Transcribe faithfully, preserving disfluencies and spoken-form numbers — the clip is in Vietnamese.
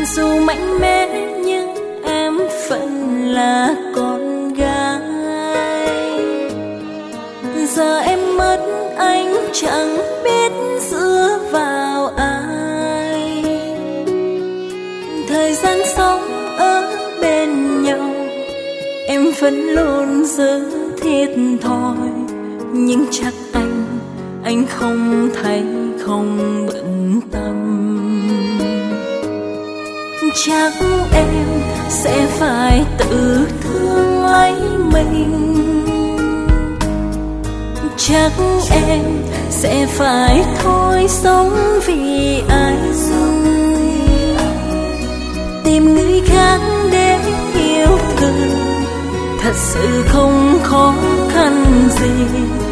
Dù mạnh mẽ nhưng em vẫn là con gái. Giờ em mất anh chẳng biết dựa vào ai. Thời gian sống ở bên nhau em vẫn luôn giữ thiệt thòi. Nhưng chắc anh, anh không thấy, không bận tâm. Chắc em sẽ phải tự thương lấy mình. Chắc em sẽ phải thôi sống vì anh. Tìm người khác để yêu thương thật sự không khó khăn gì.